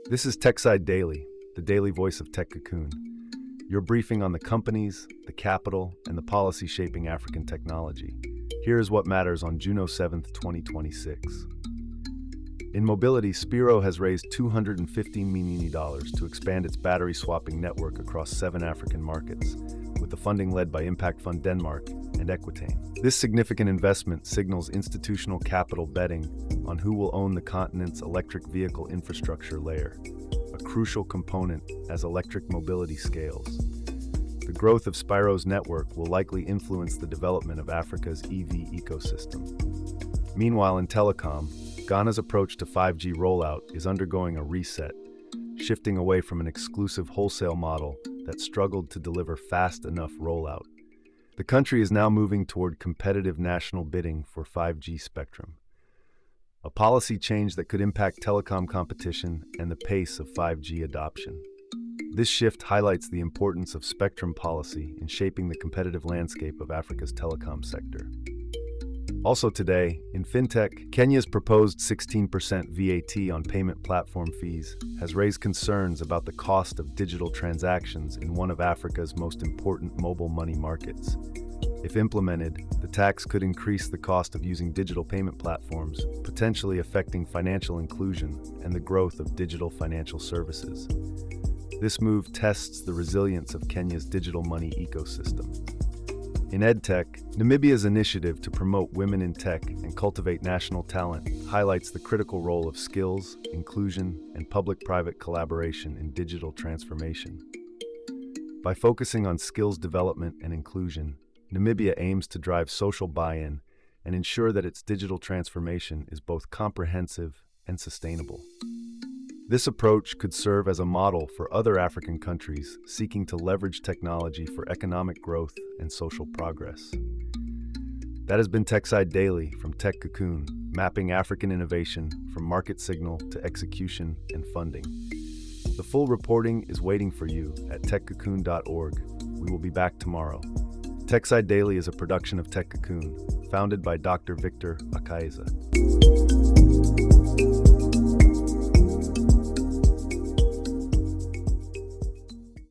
This is TechSide Daily, the daily voice of Tech Cocoon. Your briefing on the companies, the capital, and the policy shaping African technology. Here is what matters on June 7, 2026. In mobility, Spiro has raised $215 million to expand its battery swapping network across 7 African markets, with the funding led by Impact Fund Denmark and Equitane. This significant investment signals institutional capital betting on who will own the continent's electric vehicle infrastructure layer, a crucial component as electric mobility scales. The growth of Spiro's network will likely influence the development of Africa's EV ecosystem. Meanwhile, in telecom, Ghana's approach to 5G rollout is undergoing a reset, shifting away from an exclusive wholesale model that struggled to deliver fast enough rollout. The country is now moving toward competitive national bidding for 5G spectrum, a policy change that could impact telecom competition and the pace of 5G adoption. This shift highlights the importance of spectrum policy in shaping the competitive landscape of Africa's telecom sector. Also today, in fintech, Kenya's proposed 16% VAT on payment platform fees has raised concerns about the cost of digital transactions in one of Africa's most important mobile money markets. If implemented, the tax could increase the cost of using digital payment platforms, potentially affecting financial inclusion and the growth of digital financial services. This move tests the resilience of Kenya's digital money ecosystem. In EdTech, Namibia's initiative to promote women in tech and cultivate national talent highlights the critical role of skills, inclusion, and public-private collaboration in digital transformation. By focusing on skills development and inclusion, Namibia aims to drive social buy-in and ensure that its digital transformation is both comprehensive and sustainable. This approach could serve as a model for other African countries seeking to leverage technology for economic growth and social progress. That has been TechSide Daily from Tech Cocoon, mapping African innovation from market signal to execution and funding. The full reporting is waiting for you at techcocoon.org. We will be back tomorrow. TechSide Daily is a production of Tech Cocoon, founded by Dr. Victor Akaiza.